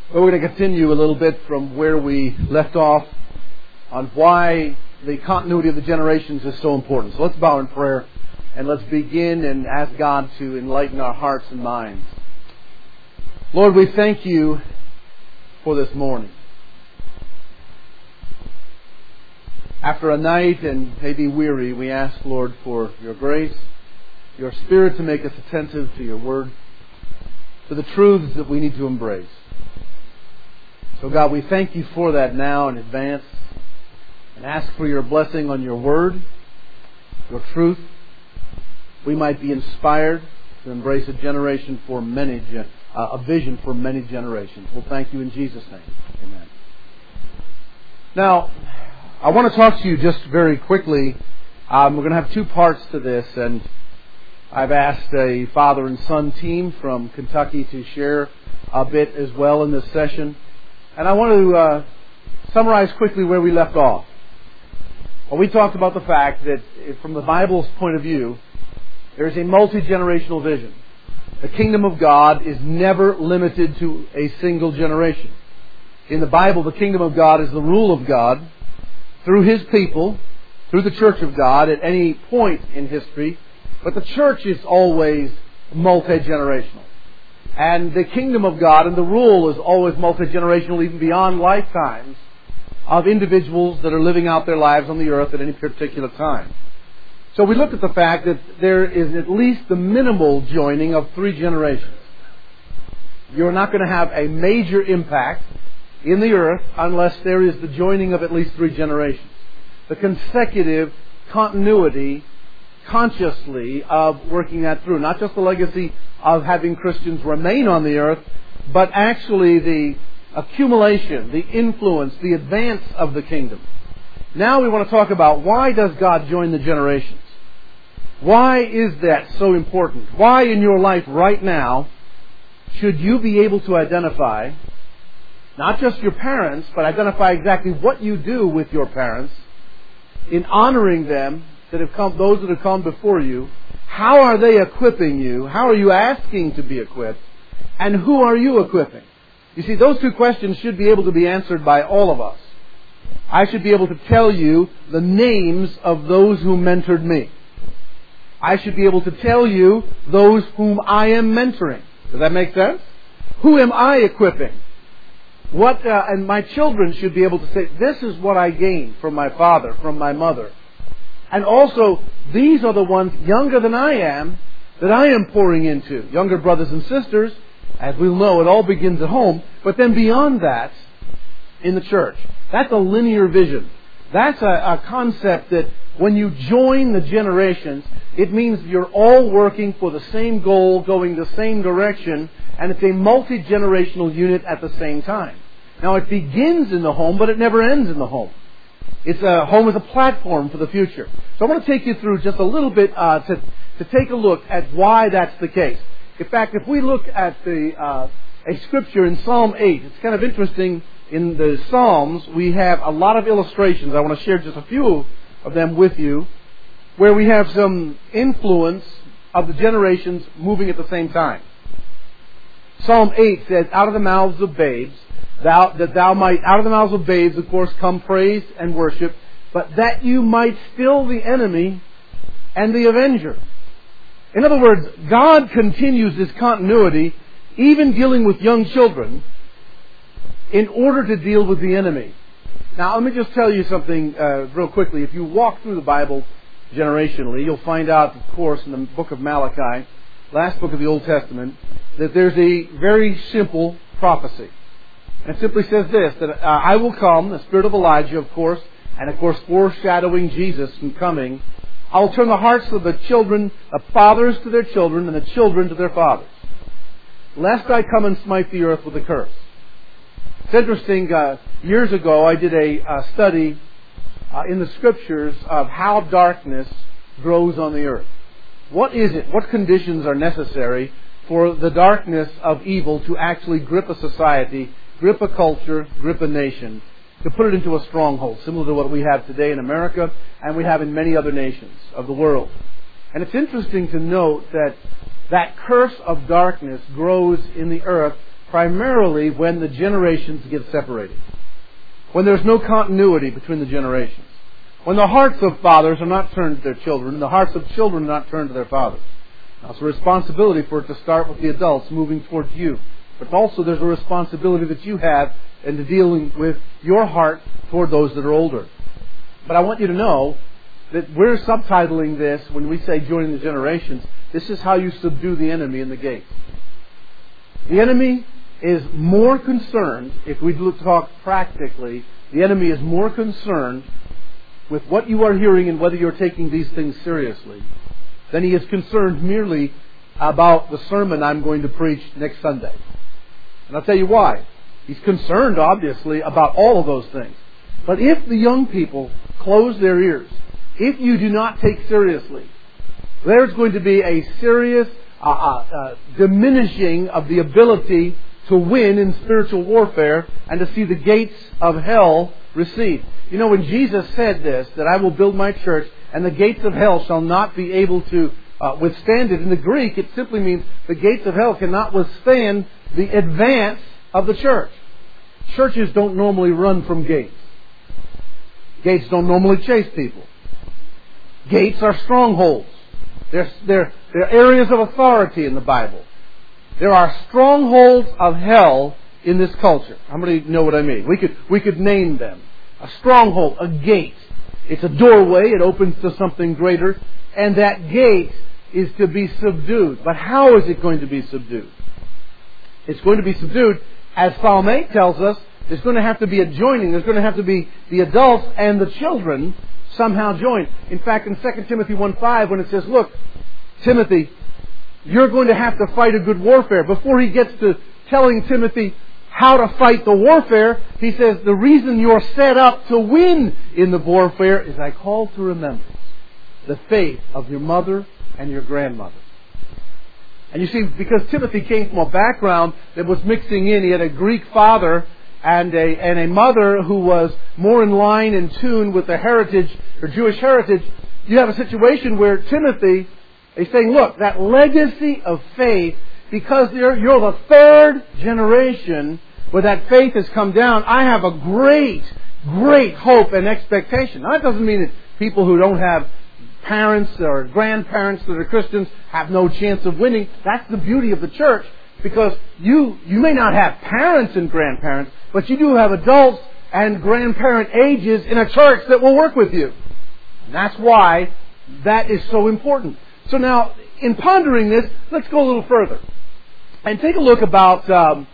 Well, we're going to continue a little bit from where we left off on why the continuity of the generations is so important. So let's bow in prayer and let's begin and ask God to enlighten our hearts and minds. Lord, we thank you for this morning. After a night and maybe weary, we ask, Lord, for your grace, your Spirit to make us attentive to your word, to the truths that we need to embrace. So God, we thank you for that now in advance and ask for your blessing on your word, your truth. We might be inspired to embrace a vision for many generations. We'll thank you in Jesus' name. Amen. Now, I want to talk to you just very quickly. We're going to have two parts to this, and I've asked a father and son team from Kentucky to share a bit as well in this session. And I want to summarize quickly where we left off. Well, we talked about the fact that from the Bible's point of view, there's a multi-generational vision. The kingdom of God is never limited to a single generation. In the Bible, the kingdom of God is the rule of God through His people, through the church of God at any point in history. But the church is always multi-generational. And the kingdom of God and the rule is always multi-generational, even beyond lifetimes of individuals that are living out their lives on the earth at any particular time. So we looked at the fact that there is at least the minimal joining of 3 generations. You're not going to have a major impact in the earth unless there is the joining of at least 3 generations. The consecutive continuity consciously of working that through. Not just the legacy of having Christians remain on the earth, but actually the accumulation, the influence, the advance of the kingdom. Now we want to talk about why does God join the generations? Why is that so important? Why in your life right now should you be able to identify not just your parents, but identify exactly what you do with your parents in honoring them that have come, those that have come before you? How are they equipping you? How are you asking to be equipped? And who are you equipping? You see, those 2 questions should be able to be answered by all of us. I should be able to tell you the names of those who mentored me. I should be able to tell you those whom I am mentoring. Does that make sense? Who am I equipping? And my children should be able to say, this is what I gained from my father, from my mother. And also, these are the ones younger than I am that I am pouring into. Younger brothers and sisters, as we'll know, it all begins at home. But then beyond that, in the church. That's a linear vision. That's a concept that when you join the generations, it means you're all working for the same goal, going the same direction, and it's a multi-generational unit at the same time. Now, it begins in the home, but it never ends in the home. Home is a platform for the future. So I want to take you through just a little bit to take a look at why that's the case. In fact, if we look at a scripture in Psalm 8, it's kind of interesting. In the Psalms, we have a lot of illustrations. I want to share just a few of them with you, where we have some influence of the generations moving at the same time. Psalm 8 says, out of the mouths of babes, out of the mouths of babes, of course, come praise and worship, but that you might still the enemy and the avenger. In other words, God continues this continuity, even dealing with young children, in order to deal with the enemy. Now, let me just tell you something real quickly. If you walk through the Bible generationally, you'll find out, of course, in the book of Malachi, last book of the Old Testament, that there's a very simple prophecy. And it simply says this, that I will come, the spirit of Elijah, of course, and of course foreshadowing Jesus in coming. I will turn the hearts of the children, the fathers to their children, and the children to their fathers, lest I come and smite the earth with a curse. It's interesting, years ago I did a study in the Scriptures of how darkness grows on the earth. What is it? What conditions are necessary for the darkness of evil to actually grip a society, grip a culture, grip a nation, to put it into a stronghold, similar to what we have today in America and we have in many other nations of the world. And it's interesting to note that that curse of darkness grows in the earth primarily when the generations get separated. When there's no continuity between the generations. When the hearts of fathers are not turned to their children, and the hearts of children are not turned to their fathers. Now, it's a responsibility for it to start with the adults moving towards you. But also there's a responsibility that you have in dealing with your heart toward those that are older. But I want you to know that we're subtitling this when we say joining the generations. This is how you subdue the enemy in the gate. The enemy is more concerned, if we talk practically, the enemy is more concerned with what you are hearing and whether you're taking these things seriously than he is concerned merely about the sermon I'm going to preach next Sunday. And I'll tell you why. He's concerned, obviously, about all of those things. But if the young people close their ears, if you do not take seriously, there's going to be a serious diminishing of the ability to win in spiritual warfare and to see the gates of hell recede. You know, when Jesus said this, that I will build my church and the gates of hell shall not be able to withstand it. In the Greek, it simply means the gates of hell cannot withstand the advance of the church. Churches don't normally run from gates. Gates don't normally chase people. Gates are strongholds. They're areas of authority in the Bible. There are strongholds of hell in this culture. How many know what I mean? We could name them. A stronghold, a gate. It's a doorway. It opens to something greater. And that gate is to be subdued. But how is it going to be subdued? It's going to be subdued, as Psalm 8 tells us, there's going to have to be a joining. There's going to have to be the adults and the children somehow joined. In fact, in 2 Timothy 1:5, when it says, look, Timothy, you're going to have to fight a good warfare. Before he gets to telling Timothy how to fight the warfare, he says, the reason you're set up to win in the warfare is I call to remembrance the faith of your mother and your grandmother. And you see, because Timothy came from a background that was mixing in, he had a Greek father and a mother who was more in line and tune with the heritage, or Jewish heritage, you have a situation where Timothy is saying, look, that legacy of faith, because you're the third generation where that faith has come down, I have a great, great hope and expectation. Now, that doesn't mean that people who don't have parents or grandparents that are Christians have no chance of winning. That's the beauty of the church, because you may not have parents and grandparents, but you do have adults and grandparent ages in a church that will work with you. And that's why that is so important. So now, in pondering this, let's go a little further and take a look about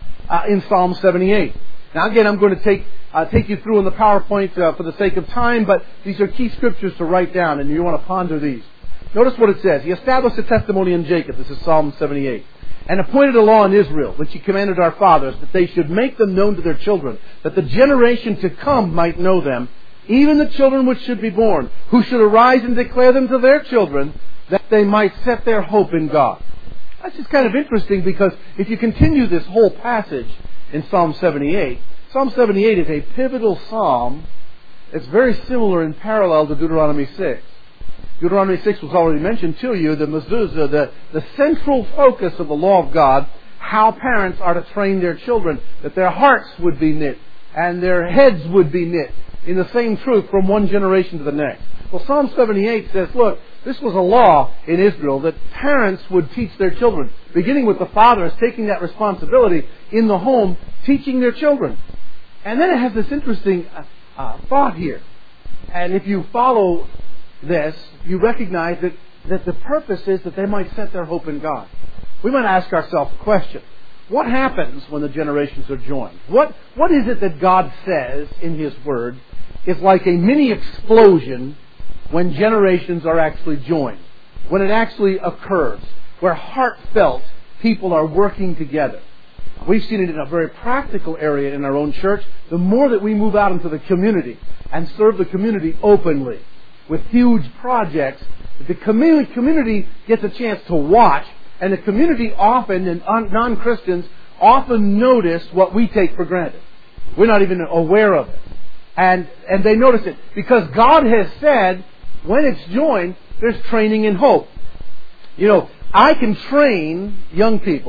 in Psalm 78. Now again, I'm going to take you through in the PowerPoint for the sake of time, but these are key scriptures to write down, and you want to ponder these. Notice what it says. He established a testimony in Jacob. This is Psalm 78. And appointed a law in Israel, which he commanded our fathers, that they should make them known to their children, that the generation to come might know them, even the children which should be born, who should arise and declare them to their children, that they might set their hope in God. That's just kind of interesting, because if you continue this whole passage in Psalm 78, Psalm 78 is a pivotal psalm. It's very similar in parallel to Deuteronomy 6. Deuteronomy 6 was already mentioned to you, the mezuzah, the central focus of the law of God, how parents are to train their children, that their hearts would be knit and their heads would be knit in the same truth from one generation to the next. Well, Psalm 78 says, look, this was a law in Israel that parents would teach their children, beginning with the fathers taking that responsibility in the home, teaching their children. And then it has this interesting thought here. And if you follow this, you recognize that the purpose is that they might set their hope in God. We might ask ourselves a question. What happens when the generations are joined? What is it that God says in His Word is like a mini explosion when generations are actually joined? When it actually occurs, where heartfelt people are working together. We've seen it in a very practical area in our own church. The more that we move out into the community and serve the community openly with huge projects, the community gets a chance to watch, and the community often, and non-Christians, often notice what we take for granted. We're not even aware of it. And they notice it because God has said, when it's joined, there's training in hope. You know, I can train young people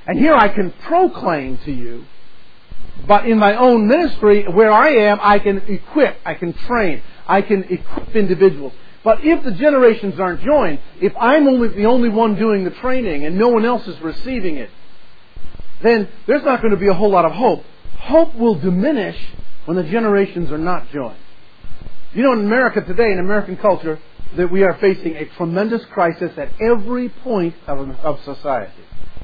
And here I can proclaim to you, but in my own ministry, where I am, I can equip, I can train, I can equip individuals. But if the generations aren't joined, if I'm the only one doing the training and no one else is receiving it, then there's not going to be a whole lot of hope. Hope will diminish when the generations are not joined. You know, in America today, in American culture, that we are facing a tremendous crisis at every point of society.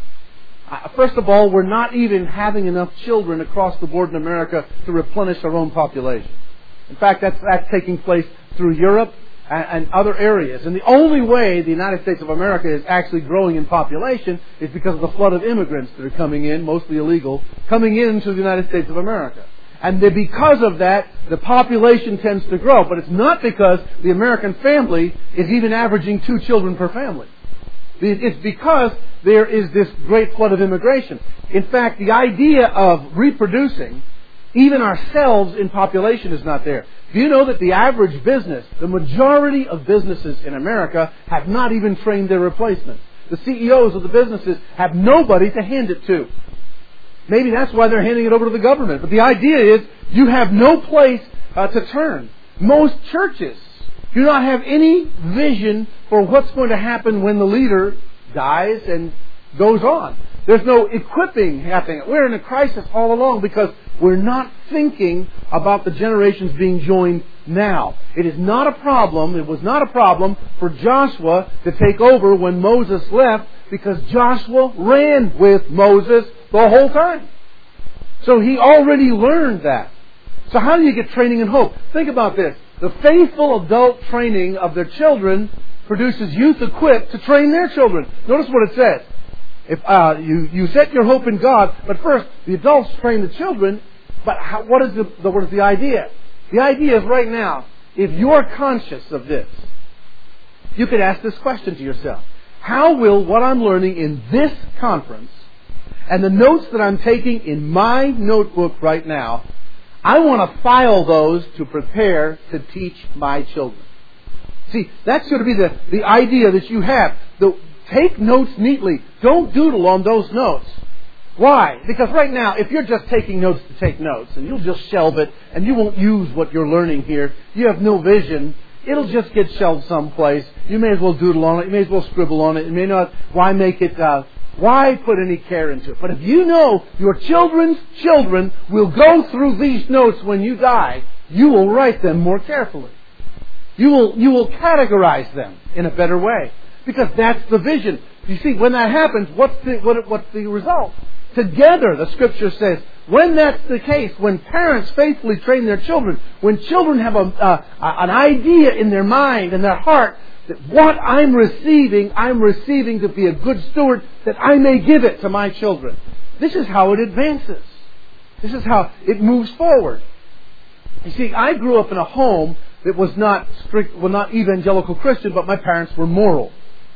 First of all, we're not even having enough children across the board in America to replenish our own population. In fact, that's taking place through Europe and other areas. And the only way the United States of America is actually growing in population is because of the flood of immigrants that are coming in, mostly illegal, coming into the United States of America. And because of that, the population tends to grow. But it's not because the American family is even averaging 2 children per family. It's because there is this great flood of immigration. In fact, the idea of reproducing, even ourselves in population, is not there. Do you know that the average business, the majority of businesses in America, have not even trained their replacements? The CEOs of the businesses have nobody to hand it to. Maybe that's why they're handing it over to the government. But the idea is you have no place to turn. Most churches do not have any vision for what's going to happen when the leader dies and goes on. There's no equipping happening. We're in a crisis all along because we're not thinking about the generations being joined now. It is not a problem. It was not a problem for Joshua to take over when Moses left because Joshua ran with Moses the whole time. So he already learned that. So how do you get training and hope? Think about this. The faithful adult training of their children produces youth equipped to train their children. Notice what it says. If you set your hope in God, but first the adults train the children. But what is the idea? The idea is right now, if you're conscious of this, you could ask this question to yourself: how will what I'm learning in this conference and the notes that I'm taking in my notebook right now, I want to file those to prepare to teach my children. See, that's going to be the idea that you have. Take notes neatly. Don't doodle on those notes. Why? Because right now, if you're just taking notes to take notes, and you'll just shelve it, and you won't use what you're learning here, you have no vision, it'll just get shelved someplace. You may as well doodle on it. You may as well scribble on it. You may not. Why make it... Why put any care into it? But if you know your children's children will go through these notes when you die, you will write them more carefully. You will categorize them in a better way. Because that's the vision. You see, when that happens, what's the result? Together, the Scripture says, when that's the case, when parents faithfully train their children, when children have an idea in their mind and their heart that what I'm receiving to be a good steward, that I may give it to my children. This is how it advances. This is how it moves forward. You see, I grew up in a home that was not evangelical Christian, but my parents were moral.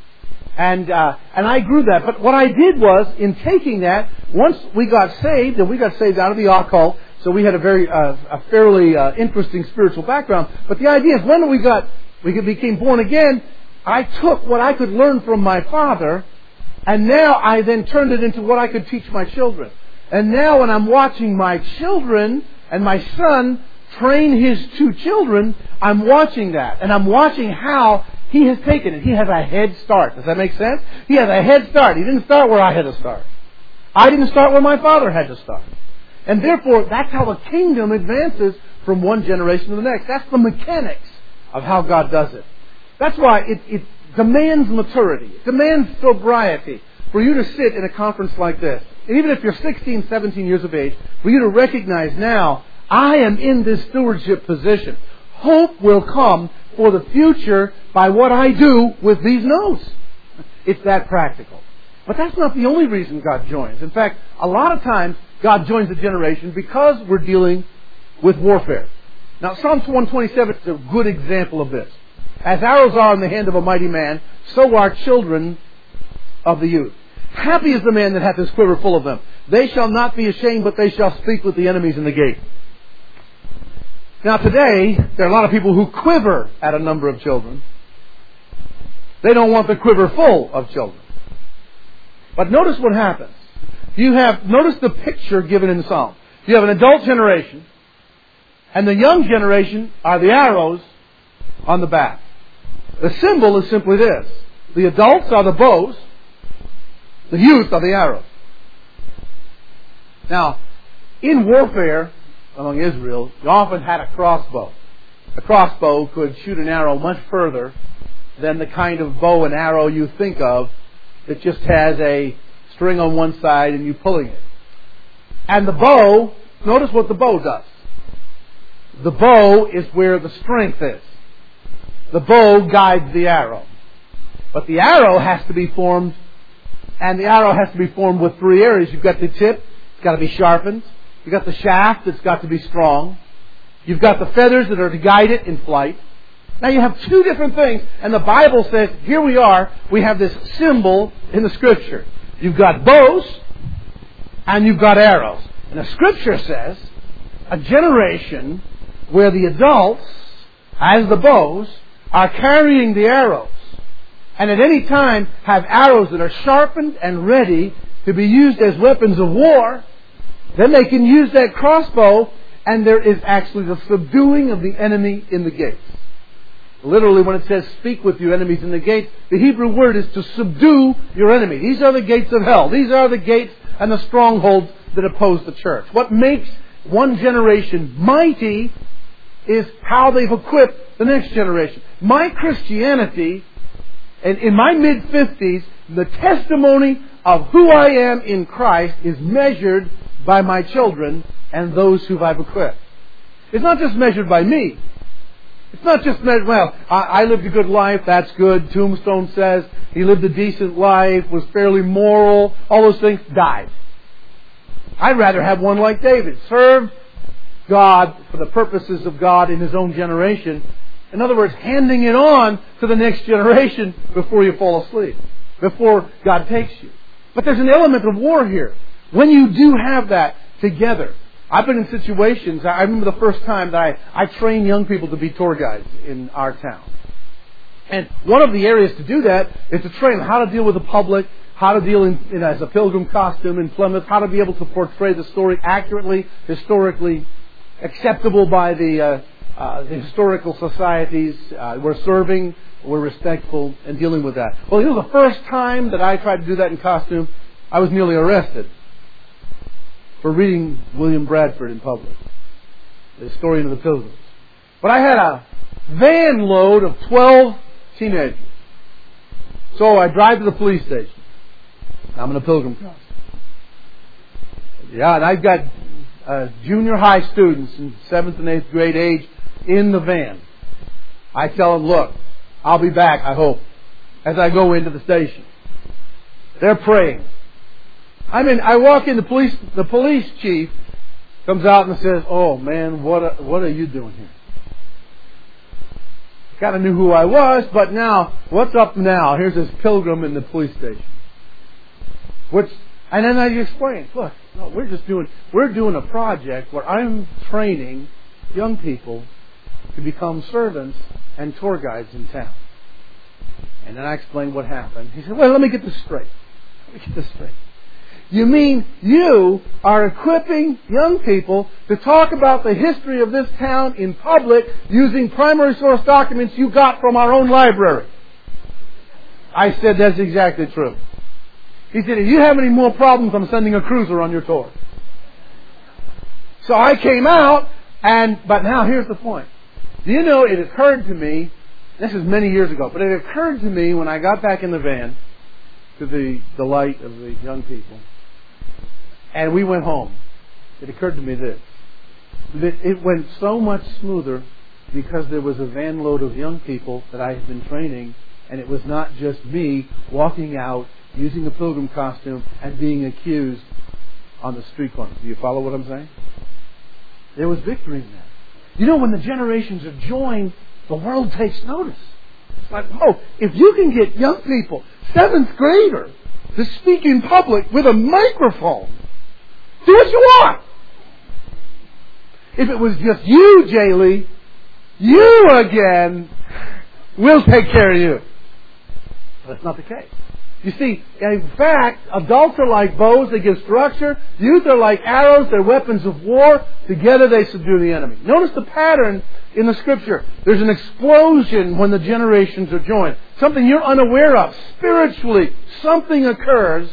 And I grew that. But what I did was, in taking that, once we got saved, and we got saved out of the occult, so we had a fairly interesting spiritual background. But the idea is, when we became born again, I took what I could learn from my father, and now I then turned it into what I could teach my children. And now when I'm watching my children and my son train his 2 children, I'm watching that. And I'm watching how he has taken it. He has a head start. Does that make sense? He has a head start. He didn't start where I had to start. I didn't start where my father had to start. And therefore, that's how the kingdom advances from one generation to the next. That's the mechanics of how God does it. That's why it demands maturity. It demands sobriety for you to sit in a conference like this. And even if you're 16, 17 years of age, for you to recognize now, I am in this stewardship position. Hope will come for the future by what I do with these notes. It's that practical. But that's not the only reason God joins. In fact, a lot of times God joins a generation because we're dealing with warfare. Now, Psalms 127 is a good example of this. As arrows are in the hand of a mighty man, so are children of the youth. Happy is the man that hath his quiver full of them. They shall not be ashamed, but they shall speak with the enemies in the gate. Now today, there are a lot of people who quiver at a number of children. They don't want the quiver full of children. But notice what happens. notice the picture given in the Psalm. You have an adult generation, and the young generation are the arrows on the back. The symbol is simply this. The adults are the bows, the youth are the arrows. Now, in warfare among Israel, you often had a crossbow. A crossbow could shoot an arrow much further than the kind of bow and arrow you think of that just has a string on one side and you pulling it. And the bow, notice what the bow does. The bow is where the strength is. The bow guides the arrow. But the arrow has to be formed, and the arrow has to be formed with three areas. You've got the tip, it's got to be sharpened. You've got the shaft, it's got to be strong. You've got the feathers that are to guide it in flight. Now you have two different things, and the Bible says, here we are, we have this symbol in the Scripture. You've got bows, and you've got arrows. And the Scripture says, a generation where the adults, as the bows, are carrying the arrows, and at any time have arrows that are sharpened and ready to be used as weapons of war, then they can use that crossbow, and there is actually the subduing of the enemy in the gates. Literally, when it says, speak with your enemies in the gates, the Hebrew word is to subdue your enemy. These are the gates of hell. These are the gates and the strongholds that oppose the church. What makes one generation mighty is how they've equipped the next generation. My Christianity, and in my mid-50s, the testimony of who I am in Christ is measured by my children and those who I've equipped. It's not just measured by me. It's not just measured, well, I lived a good life, that's good. Tombstone says he lived a decent life, was fairly moral, all those things, died. I'd rather have one like David, served God for the purposes of God in his own generation. In other words, handing it on to the next generation before you fall asleep, before God takes you. But there's an element of war here. When you do have that together, I've been in situations, I remember the first time that I trained young people to be tour guides in our town. And one of the areas to do that is to train them how to deal with the public, how to deal as a pilgrim costume in Plymouth, how to be able to portray the story accurately, historically acceptable by the historical societies. We're serving, we're respectful, and dealing with that. Well, the first time that I tried to do that in costume, I was nearly arrested for reading William Bradford in public, the historian of the Pilgrims. But I had a van load of 12 teenagers. So I drive to the police station. I'm in a pilgrim costume. Yeah, and I've got junior high students in 7th and 8th grade age in the van. I tell them, look, I'll be back, I hope, as I go into the station. They're praying. I walk in, the police chief comes out and says, oh man, what are you doing here? Kind of knew who I was, but now, what's up now? Here's this pilgrim in the police station. And then I explained, look, no, we're doing a project where I'm training young people to become servants and tour guides in town. And then I explained what happened. He said, well, let me get this straight. You mean you are equipping young people to talk about the history of this town in public using primary source documents you got from our own library? I said, that's exactly true. He said, if you have any more problems, I'm sending a cruiser on your tour. So I came out, but now here's the point. Do you know, it occurred to me, this is many years ago, but it occurred to me when I got back in the van, to the delight of the young people, and we went home. It occurred to me this, that it went so much smoother because there was a van load of young people that I had been training, and it was not just me walking out using a pilgrim costume and being accused on the street corner. Do you follow what I'm saying? There was victory in that. You know, when the generations are joined, the world takes notice. It's like, oh, if you can get young people, 7th grader, to speak in public with a microphone, do what you want. If it was just you, Jay Lee, you again, we'll take care of you. But that's not the case. You see, in fact, adults are like bows, they give structure. Youth are like arrows, they're weapons of war. Together they subdue the enemy. Notice the pattern in the Scripture. There's an explosion when the generations are joined. Something you're unaware of. Spiritually, something occurs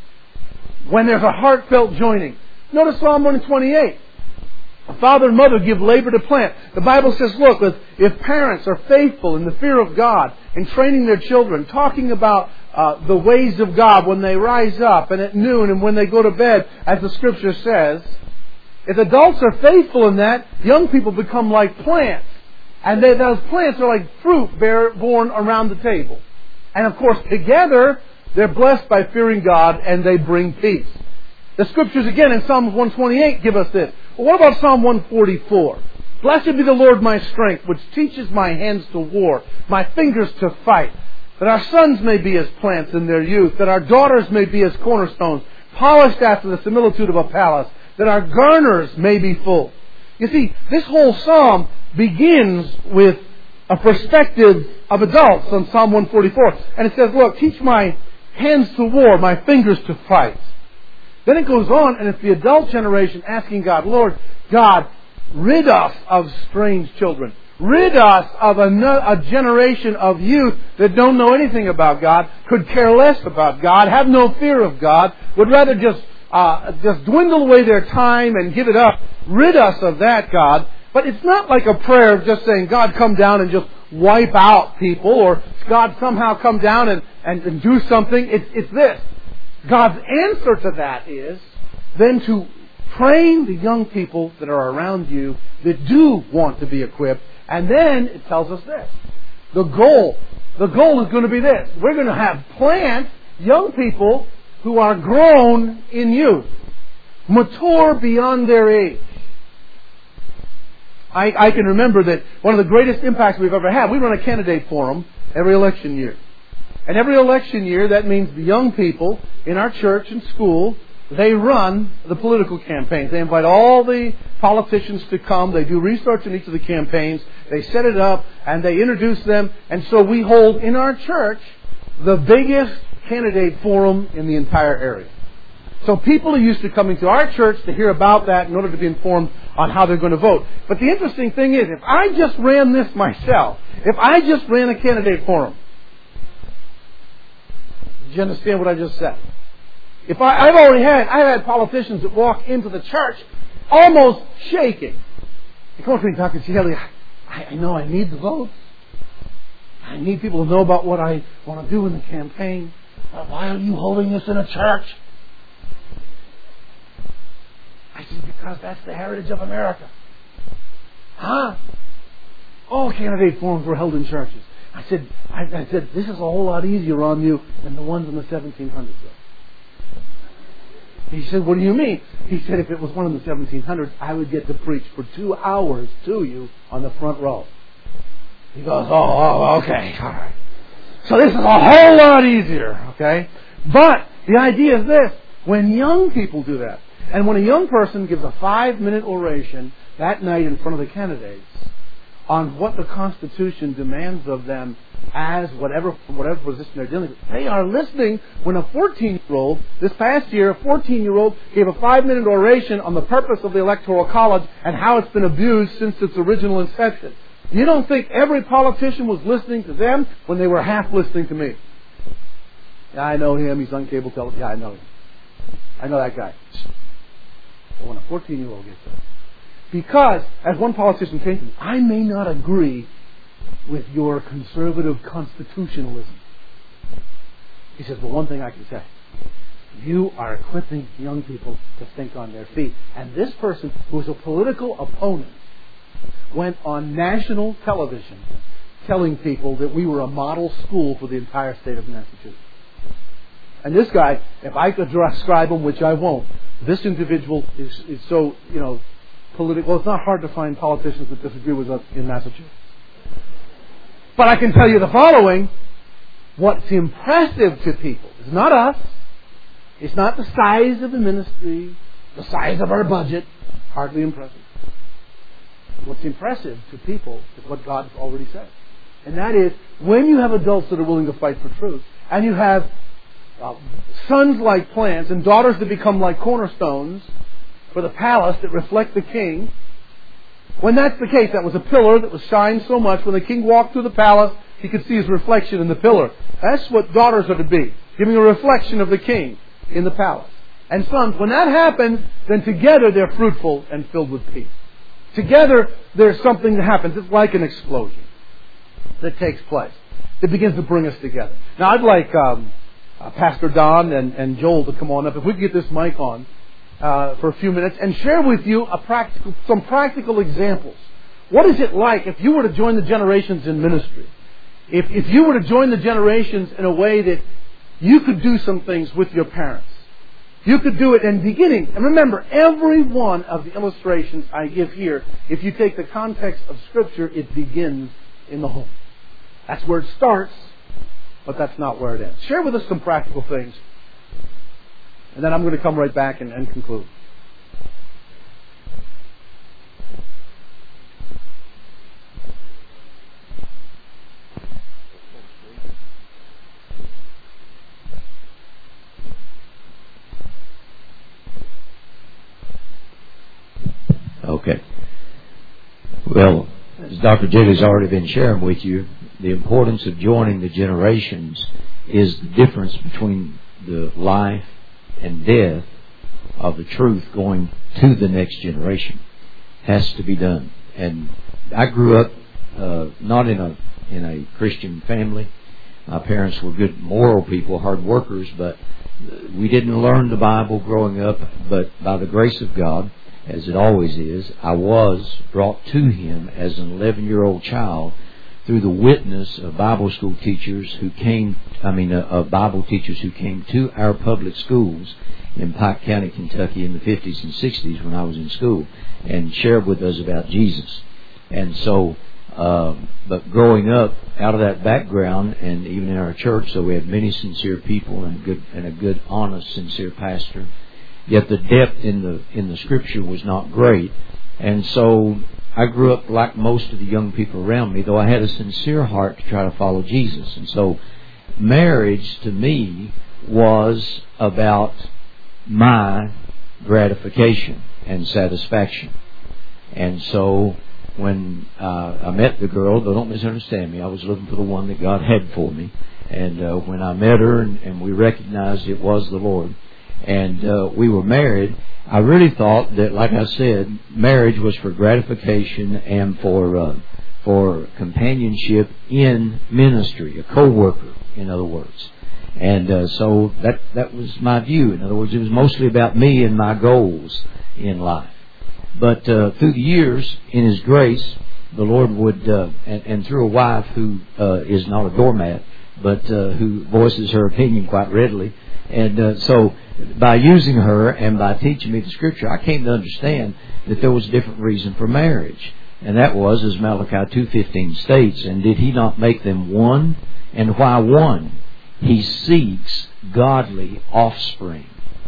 when there's a heartfelt joining. Notice Psalm 128. A father and mother give labor to plant. The Bible says, look, if parents are faithful in the fear of God, in training their children, talking about the ways of God when they rise up and at noon and when they go to bed, as the Scripture says, if adults are faithful in that, young people become like plants. And those plants are like fruit born around the table. And of course, together, they're blessed by fearing God and they bring peace. The Scriptures again in Psalm 128 give us this. Well, what about Psalm 144? Blessed be the Lord my strength, which teaches my hands to war, my fingers to fight, that our sons may be as plants in their youth, that our daughters may be as cornerstones, polished after the similitude of a palace, that our garners may be full. You see, this whole psalm begins with a perspective of adults on Psalm 144. And it says, look, teach my hands to war, my fingers to fight. Then it goes on, and it's the adult generation asking God, Lord, God, rid us of strange children. Rid us of a generation of youth that don't know anything about God, could care less about God, have no fear of God, would rather just dwindle away their time and give it up. Rid us of that, God. But it's not like a prayer of just saying, God, come down and just wipe out people, or God somehow come down and do something. It's this. God's answer to that is then to train the young people that are around you that do want to be equipped. And then it tells us this. The goal is going to be this. We're going to have plant young people who are grown in youth, mature beyond their age. I can remember that one of the greatest impacts we've ever had, we run a candidate forum every election year. And every election year, that means the young people in our church and school, they run the political campaigns. They invite all the politicians to come. They do research in each of the campaigns. They set it up and they introduce them. And so we hold in our church the biggest candidate forum in the entire area. So people are used to coming to our church to hear about that in order to be informed on how they're going to vote. But the interesting thing is, if I just ran this myself, if I just ran a candidate forum, do you understand what I just said? If I've had politicians that walk into the church almost shaking. They come up to me, Dr. Cieli, I know I need the votes. I need people to know about what I want to do in the campaign. Why are you holding this in a church? I said, because that's the heritage of America. Huh? All candidate forums were held in churches. I said, this is a whole lot easier on you than the ones in the 1700s. He said, what do you mean? He said, if it was one in the 1700s, I would get to preach for 2 hours to you on the front row. He goes, okay, all right. So this is a whole lot easier, okay? But the idea is this. When young people do that, and when a young person gives a 5-minute oration that night in front of the candidates on what the Constitution demands of them as whatever position they're dealing with, they are listening. When a 14-year-old, this past year, a 14-year-old gave a 5-minute oration on the purpose of the Electoral College and how it's been abused since its original inception. You don't think every politician was listening to them when they were half listening to me? Yeah, I know him. He's on cable television. Yeah, I know him. I know that guy. But when a 14-year-old gets there, because, as one politician came to me, I may not agree with your conservative constitutionalism. He says, well, one thing I can say. You are equipping young people to think on their feet. And this person, who was a political opponent, went on national television telling people that we were a model school for the entire state of Massachusetts. And this guy, if I could describe him, which I won't, this individual is so, political. Well, it's not hard to find politicians that disagree with us in Massachusetts. But I can tell you the following. What's impressive to people is not us. It's not the size of the ministry, the size of our budget. Hardly impressive. What's impressive to people is what God's already said. And that is, when you have adults that are willing to fight for truth, and you have sons like plants and daughters that become like cornerstones for the palace that reflect the king. When that's the case, that was a pillar that was shined so much, when the king walked through the palace, he could see his reflection in the pillar. That's what daughters are to be, giving a reflection of the king in the palace. And sons, when that happens, then together they're fruitful and filled with peace. Together there's something that happens. It's like an explosion that takes place. That begins to bring us together. Now I'd like Pastor Don and Joel to come on up. If we could get this mic on for a few minutes and share with you some practical examples. What is it like if you were to join the generations in ministry? If you were to join the generations in a way that you could do some things with your parents. You could do it in beginning. And remember, every one of the illustrations I give here, if you take the context of Scripture, it begins in the home. That's where it starts, but that's not where it ends. Share with us some practical things. And then I'm going to come right back and conclude. Okay. Well, as Dr. Jaley's already been sharing with you, the importance of joining the generations is the difference between the life and death of the truth going to the next generation. Has to be done. And I grew up not in a Christian family. My parents were good moral people, hard workers, but we didn't learn the Bible growing up. But by the grace of God, as it always is, I was brought to Him as an 11-year-old child through the witness of Bible school teachers who came, of Bible teachers who came to our public schools in Pike County, Kentucky in the 50s and 60s when I was in school and shared with us about Jesus. And so, but growing up out of that background, and even in our church, so we had many sincere people and a good, honest, sincere pastor. Yet the depth in the Scripture was not great. And so I grew up like most of the young people around me, though I had a sincere heart to try to follow Jesus. And so marriage to me was about my gratification and satisfaction. And so when I met the girl, though don't misunderstand me, I was looking for the one that God had for me. And when I met her and we recognized it was the Lord, and we were married, I really thought that, like I said, marriage was for gratification and for companionship in ministry, a co-worker, in other words. And so that was my view. In other words, it was mostly about me and my goals in life. But through the years, in His grace, the Lord would, and through a wife who is not a doormat, but who voices her opinion quite readily, and so by using her and by teaching me the Scripture, I came to understand that there was a different reason for marriage. And that was, as Malachi 2:15 states, and did He not make them one? And why one? He seeks godly offspring.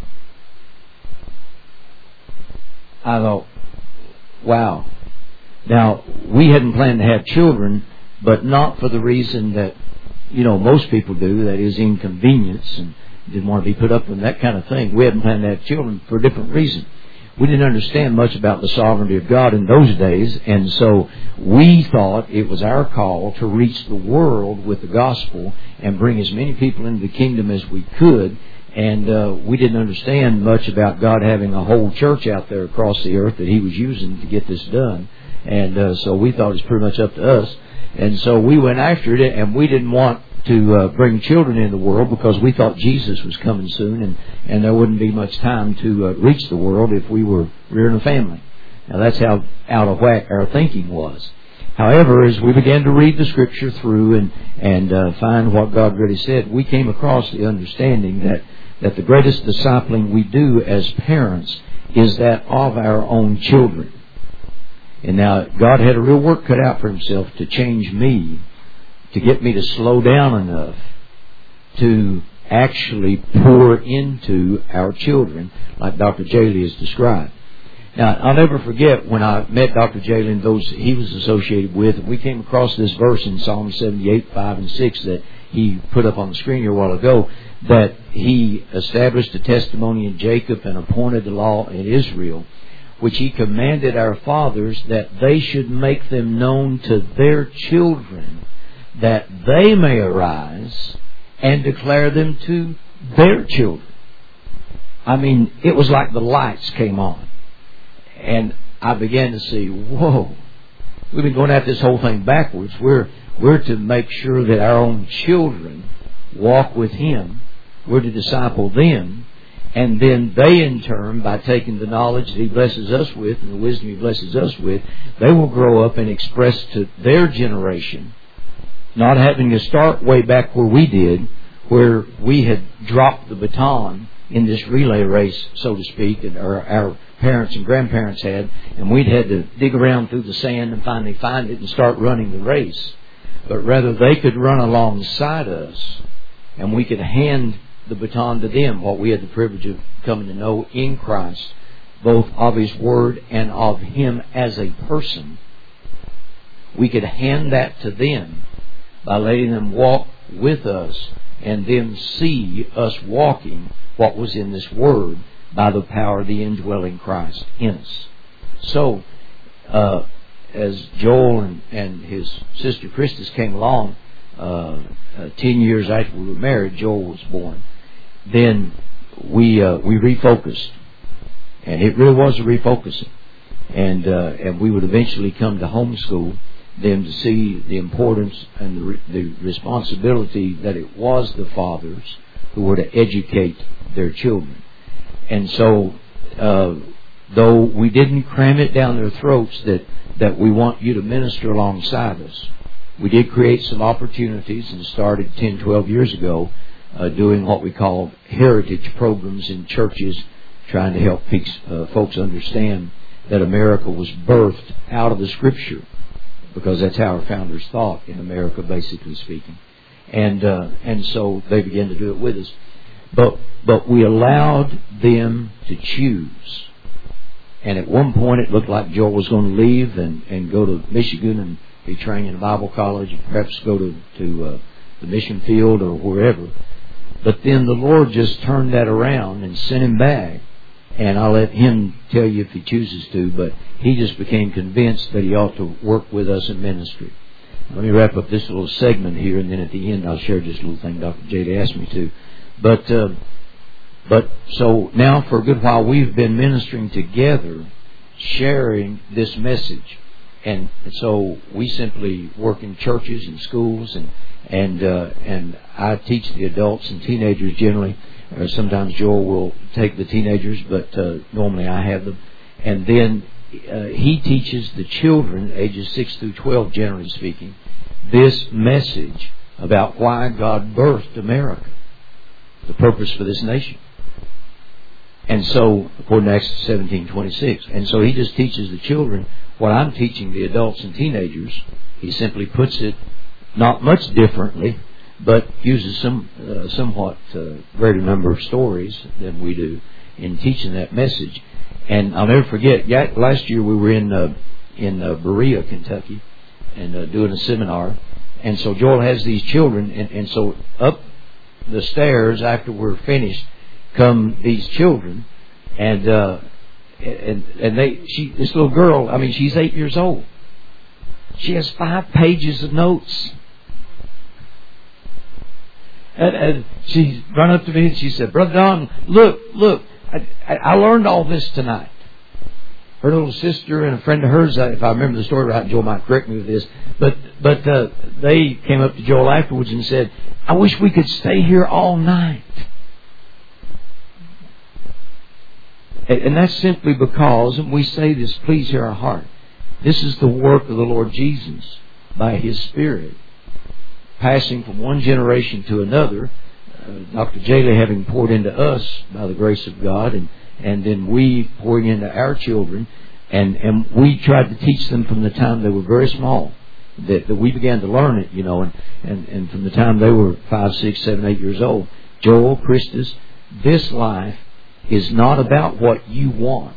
I thought, wow. Now, we hadn't planned to have children, but not for the reason that, most people do, that is inconvenience and didn't want to be put up with that kind of thing. We hadn't planned to have children for a different reason. We didn't understand much about the sovereignty of God in those days, and so we thought it was our call to reach the world with the gospel and bring as many people into the kingdom as we could. And we didn't understand much about God having a whole church out there across the earth that He was using to get this done. And so we thought it was pretty much up to us. And so we went after it, and we didn't want to bring children into the world because we thought Jesus was coming soon, and there wouldn't be much time to reach the world if we were rearing a family. Now that's how out of whack our thinking was. However, as we began to read the Scripture through and find what God really said, we came across the understanding that the greatest discipling we do as parents is that of our own children. And now God had a real work cut out for Himself to change me, to get me to slow down enough to actually pour into our children like Dr. Jaley has described. Now, I'll never forget when I met Dr. Jaley and those he was associated with, we came across this verse in Psalm 78, 5 and 6 that he put up on the screen here a while ago, that He established a testimony in Jacob and appointed the law in Israel, which He commanded our fathers that they should make them known to their children, that they may arise and declare them to their children. I mean, it was like the lights came on. And I began to see, whoa, we've been going at this whole thing backwards. We're to make sure that our own children walk with Him. We're to disciple them. And then they, in turn, by taking the knowledge that He blesses us with and the wisdom He blesses us with, they will grow up and express to their generation, not having to start way back where we did, where we had dropped the baton in this relay race, so to speak, that our parents and grandparents had, and we'd had to dig around through the sand and finally find it and start running the race. But rather they could run alongside us, and we could hand the baton to them, what we had the privilege of coming to know in Christ, both of His Word and of Him as a person. We could hand that to them by letting them walk with us and then see us walking what was in this Word by the power of the indwelling Christ in us. So, as Joel and his sister Christus came along, 10 years after we were married, Joel was born, then we refocused. And it really was a refocusing. And we would eventually come to homeschool them to see the importance and the responsibility that it was the fathers who were to educate their children. And so, though we didn't cram it down their throats that we want you to minister alongside us, we did create some opportunities and started 10, 12 years ago doing what we call heritage programs in churches, trying to help folks understand that America was birthed out of the Scripture, because that's how our founders thought in America, basically speaking. And so they began to do it with us. But we allowed them to choose. And at one point it looked like Joel was going to leave and go to Michigan and be trained in a Bible college, and perhaps go to the mission field or wherever. But then the Lord just turned that around and sent him back. And I'll let him tell you if he chooses to, but he just became convinced that he ought to work with us in ministry. Let me wrap up this little segment here, and then at the end I'll share this little thing Dr. J. asked me to. But so now for a good while we've been ministering together, sharing this message. And so we simply work in churches and schools, and I teach the adults and teenagers generally. Sometimes Joel will take the teenagers, but normally I have them. And then he teaches the children, ages 6 through 12, generally speaking, this message about why God birthed America, the purpose for this nation. And so, according to Acts 17:26, and so he just teaches the children what I'm teaching the adults and teenagers. He simply puts it not much differently, but uses some somewhat greater number of stories than we do in teaching that message. And I'll never forget, last year we were in Berea, Kentucky, and doing a seminar. And so Joel has these children, and so up the stairs after we're finished come these children, and this little girl, I mean, she's 8 years old. She has 5 pages of notes. And she run up to me and she said, "Brother Don, look, I learned all this tonight." Her little sister and a friend of hers, if I remember the story right, Joel might correct me with this, but they came up to Joel afterwards and said, "I wish we could stay here all night." And that's simply because, and we say this, please hear our heart, this is the work of the Lord Jesus by His Spirit, passing from one generation to another, Dr. Jaley having poured into us by the grace of God, and then we pouring into our children, and we tried to teach them from the time they were very small, that we began to learn it, and from the time they were 5, 6, 7, 8 years old. Joel, Christus, this life is not about what you want.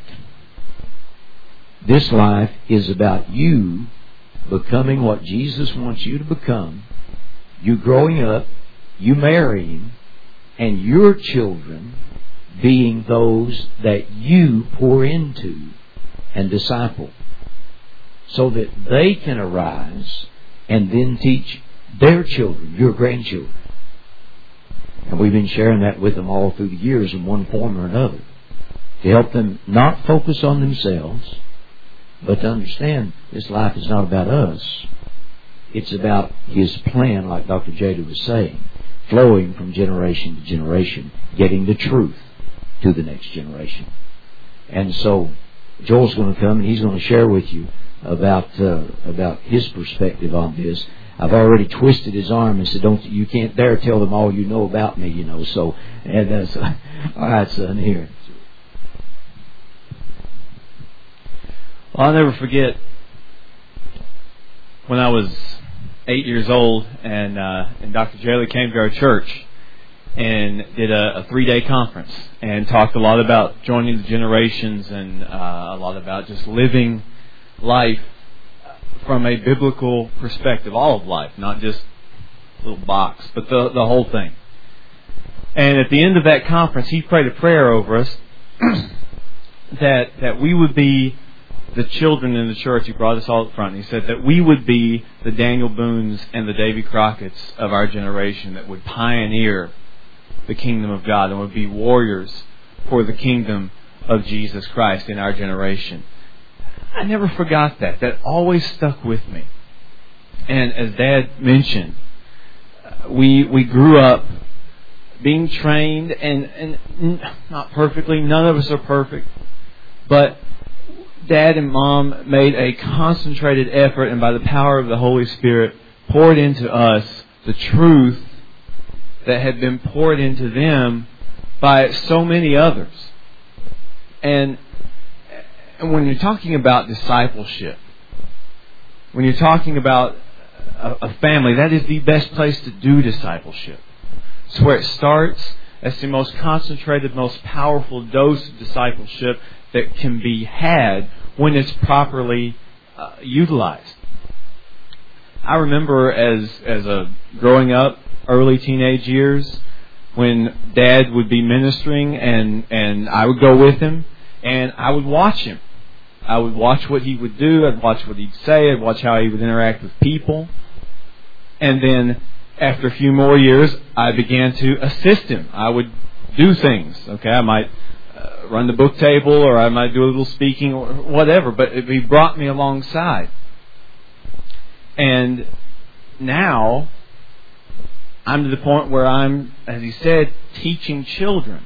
This life is about you becoming what Jesus wants you to become, you growing up, you marrying, and your children being those that you pour into and disciple, so that they can arise and then teach their children, your grandchildren. And we've been sharing that with them all through the years in one form or another, to help them not focus on themselves, but to understand this life is not about us. It's about His plan, like Dr. Jada was saying, flowing from generation to generation, getting the truth to the next generation. And so Joel's going to come and he's going to share with you about his perspective on this. I've already twisted his arm and said, you can't dare tell them all you know about me, So, and all right, son, here. Well, I'll never forget when I was 8 years old and Dr. Jaley came to our church and did a 3-day conference and talked a lot about joining the generations and a lot about just living life from a biblical perspective, all of life, not just a little box, but the whole thing. And at the end of that conference, he prayed a prayer over us that we would be the children in the church. He brought us all up front. He said that we would be the Daniel Boones and the Davy Crockett's of our generation that would pioneer the kingdom of God and would be warriors for the kingdom of Jesus Christ in our generation. I never forgot that. That always stuck with me. And as Dad mentioned, we grew up being trained, and not perfectly. None of us are perfect. But Dad and Mom made a concentrated effort, and by the power of the Holy Spirit, poured into us the truth that had been poured into them by so many others. And when you're talking about discipleship, when you're talking about a family, that is the best place to do discipleship. It's where it starts. It's the most concentrated, most powerful dose of discipleship that can be had when it's properly utilized. I remember as a growing up, early teenage years, when Dad would be ministering and I would go with him and I would watch him. I would watch what he would do. I'd watch what he'd say. I'd watch how he would interact with people. And then after a few more years, I began to assist him. I would do things. Okay, I might run the book table, or I might do a little speaking, or whatever. But he brought me alongside. And now I'm to the point where I'm, as he said, teaching children.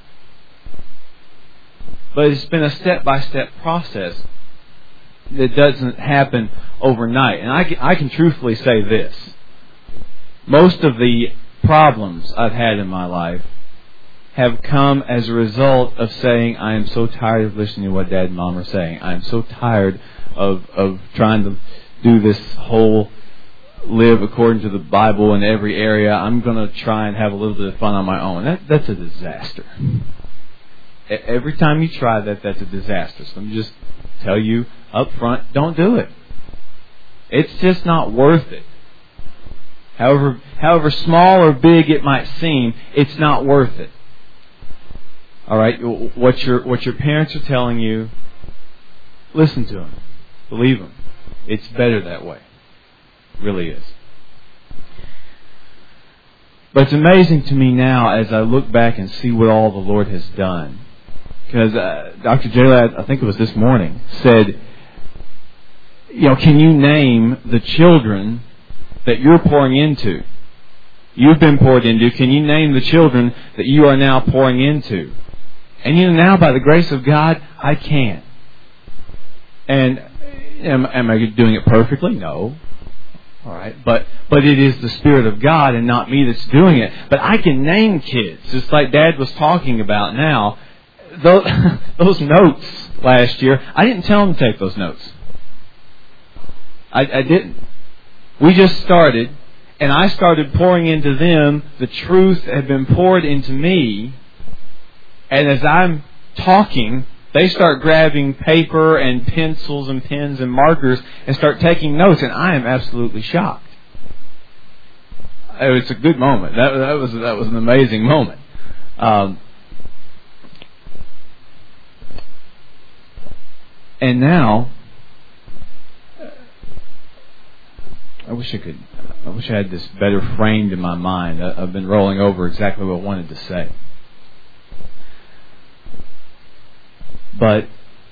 But it's been a step-by-step process that doesn't happen overnight. And I can truthfully say this. Most of the problems I've had in my life have come as a result of saying, I am so tired of listening to what Dad and Mom are saying. I am so tired of trying to do this whole live according to the Bible in every area. I'm going to try and have a little bit of fun on my own. That's a disaster. Every time you try that, that's a disaster. So let me just tell you up front, don't do it. It's just not worth it. However small or big it might seem, it's not worth it. All right, what your parents are telling you, listen to them, believe them. It's better that way. It really is. But it's amazing to me now as I look back and see what all the Lord has done. Because Dr. Jalad, I think it was this morning, said, can you name the children that you're pouring into? You've been poured into. Can you name the children that you are now pouring into? And now, by the grace of God, I can. And am I doing it perfectly? No. All right, but it is the Spirit of God and not me that's doing it. But I can name kids, just like Dad was talking about now. Those notes last year, I didn't tell them to take those notes. I didn't. We just started, and I started pouring into them the truth that had been poured into me. And as I'm talking, they start grabbing paper and pencils and pens and markers and start taking notes, and I am absolutely shocked. It's a good moment. That was an amazing moment. And now, I wish I had this better framed in my mind. I've been rolling over exactly what I wanted to say. But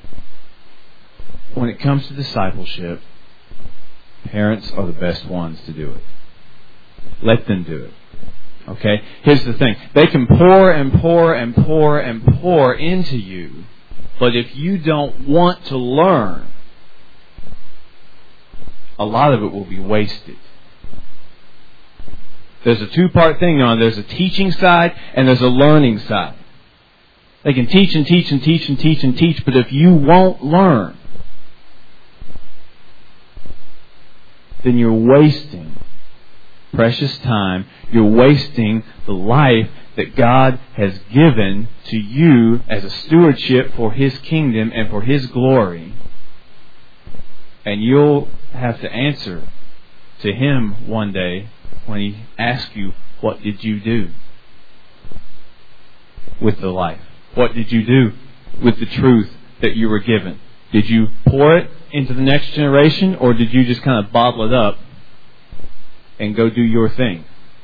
when it comes to discipleship, parents are the best ones to do it. Let them do it. Okay? Here's the thing. They can pour and pour and pour and pour into you, but if you don't want to learn, a lot of it will be wasted. There's a two-part thing on. There's a teaching side and there's a learning side. They can teach and teach and teach and teach and teach, but if you won't learn, then you're wasting precious time. You're wasting the life that God has given to you as a stewardship for His kingdom and for His glory. And you'll have to answer to Him one day when He asks you, what did you do with the life? What did you do with the truth that you were given? Did you pour it into the next generation, or did you just kind of bottle it up and go do your thing?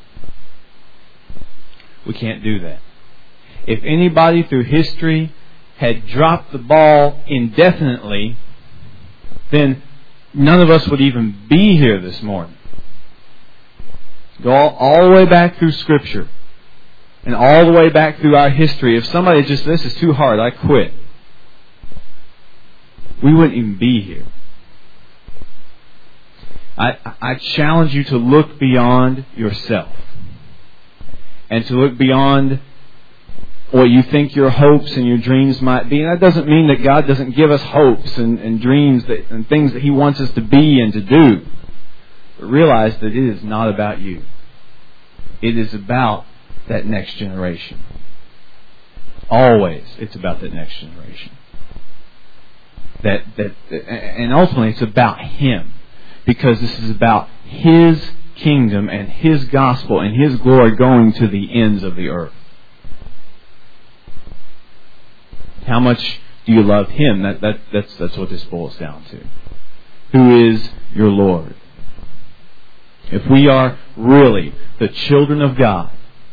We can't do that. If anybody through history had dropped the ball indefinitely, then none of us would even be here this morning. Go all the way back through Scripture and all the way back through our history. If somebody just, this is too hard, I quit, we wouldn't even be here. I challenge you to look beyond yourself and to look beyond what you think your hopes and your dreams might be. And that doesn't mean that God doesn't give us hopes and dreams and things that He wants us to be and to do. But realize that it is not about you. It is about that next generation. Always, it's about that next generation. And ultimately, it's about Him. Because this is about His kingdom and His gospel and His glory going to the ends of the earth. How much do you love Him? That's what this boils down to. Who is your Lord? If we are really the children of God,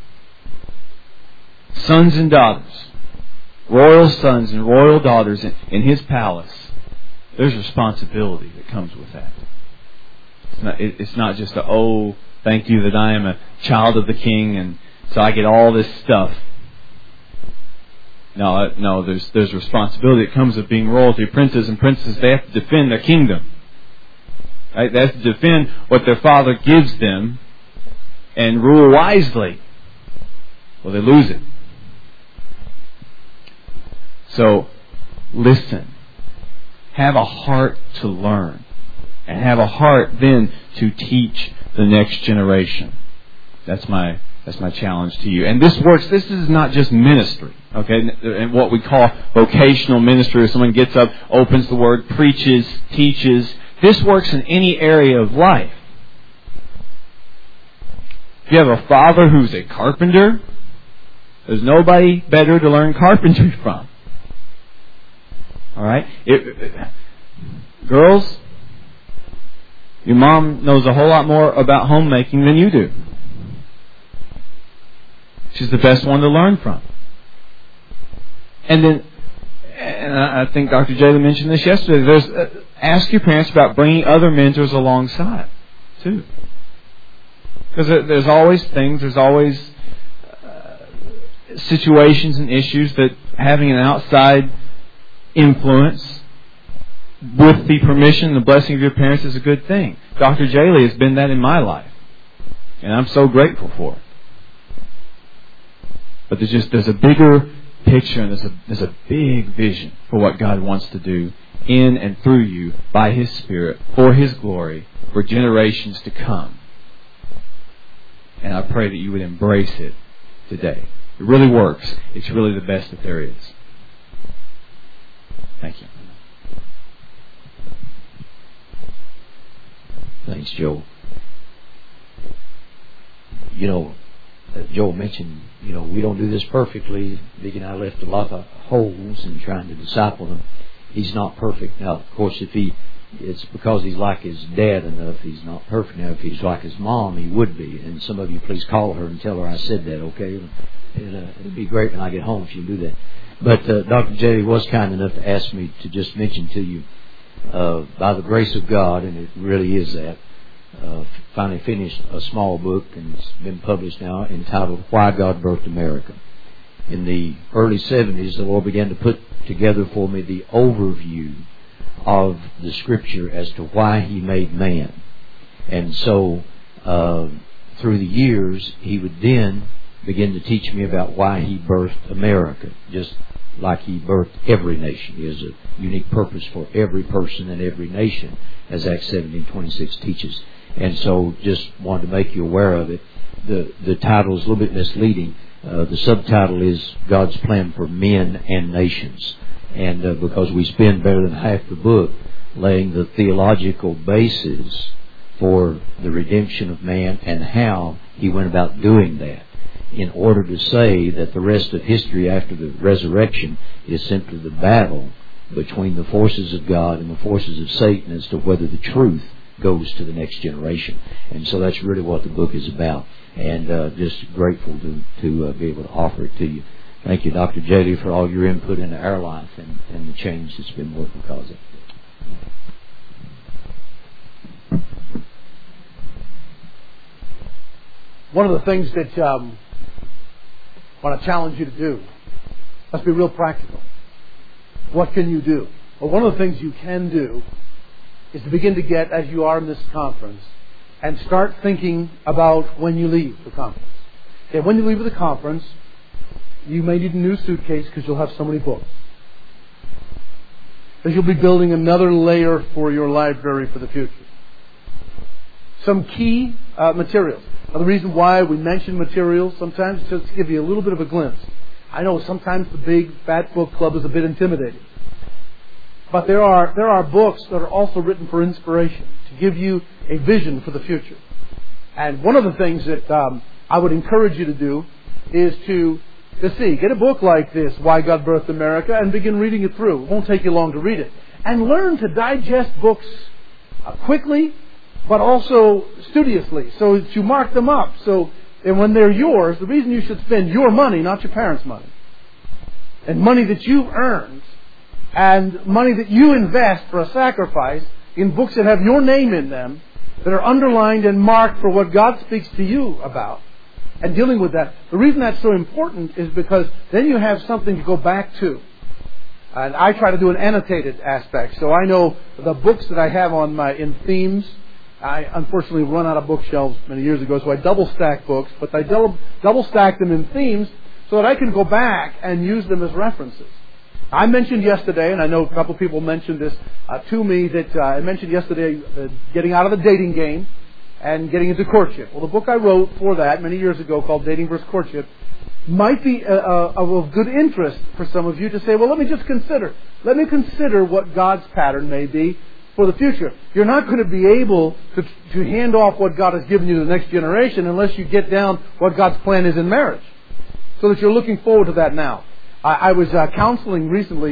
sons and daughters, royal sons and royal daughters in His palace, there's responsibility that comes with that. It's not just thank you that I am a child of the King and so I get all this stuff. No, there's responsibility that comes with being royalty. Princes and princesses, they have to defend their kingdom. Right? They have to defend what their father gives them and rule wisely. Well, they lose it. So, listen. Have a heart to learn. And have a heart then to teach the next generation. That's my challenge to you. And this works. This is not just ministry, okay? And what we call vocational ministry, where someone gets up, opens the Word, preaches, teaches. This works in any area of life. If you have a father who's a carpenter, there's nobody better to learn carpentry from. All right? Girls, your mom knows a whole lot more about homemaking than you do. She's the best one to learn from. And I think Dr. Jayla mentioned this yesterday. Ask your parents about bringing other mentors alongside, too. Because there's always things, there's always situations and issues that having an outside influence with the permission and the blessing of your parents is a good thing. Dr. Jaylee has been that in my life. And I'm so grateful for it. But there's a bigger picture and there's a big vision for what God wants to do in and through you by His Spirit for His glory for generations to come. And I pray that you would embrace it today. It really works. It's really the best that there is. Thank you. Thanks, Joe. You know, Joel mentioned, we don't do this perfectly. Vic and I left a lot of holes in trying to disciple him. He's not perfect. Now, of course, it's because he's like his dad enough. He's not perfect enough. If he's like his mom, he would be. And some of you, please call her and tell her I said that, okay? It'd be great when I get home if you do that. But Dr. J was kind enough to ask me to just mention to you, by the grace of God, and it really is that, finally finished a small book, and it's been published now, entitled Why God Birthed America. In the early 70s, the Lord began to put together for me the overview of the Scripture as to why He made man. And so, through the years, He would then begin to teach me about why He birthed America, just like He birthed every nation. He has a unique purpose for every person and every nation, as Acts 17:26 teaches. And so, just wanted to make you aware of it. The title is a little bit misleading. The subtitle is God's Plan for Men and Nations. And because we spend better than half the book laying the theological basis for the redemption of man and how He went about doing that, in order to say that the rest of history after the resurrection is simply the battle between the forces of God and the forces of Satan as to whether the truth goes to the next generation. And so that's really what the book is about. And just grateful to be able to offer it to you. Thank you, Dr. J.D., for all your input into our life and the change that's been worked because of it. One of the things that I want to challenge you to do, let's be real practical. What can you do? Well, one of the things you can do is to begin to get, as you are in this conference, and start thinking about when you leave the conference. Okay, when you leave the conference, you may need a new suitcase because you'll have so many books. Because you'll be building another layer for your library for the future. Some key materials. Now, the reason why we mention materials sometimes is just to give you a little bit of a glimpse. I know sometimes the big fat book club is a bit intimidating. But there are books that are also written for inspiration, to give you a vision for the future. And one of the things that I would encourage you to do is to get a book like this, Why God Birthed America, and begin reading it through. It won't take you long to read it. And learn to digest books quickly, but also studiously, so that you mark them up. And when they're yours, the reason you should spend your money, not your parents' money, and money that you've earned, and money that you invest for a sacrifice in books that have your name in them, that are underlined and marked for what God speaks to you about, and dealing with that. The reason that's so important is because then you have something to go back to. And I try to do an annotated aspect. So I know the books that I have in themes. I unfortunately run out of bookshelves many years ago, so I double stack books, but I double stack them in themes so that I can go back and use them as references. I mentioned yesterday, and I know a couple of people mentioned this to me, that I mentioned yesterday getting out of the dating game and getting into courtship. Well, the book I wrote for that many years ago called Dating vs. Courtship might be of good interest for some of you to say, well, let me consider what God's pattern may be for the future. You're not going to be able to hand off what God has given you to the next generation unless you get down what God's plan is in marriage, so that you're looking forward to that now. I was counseling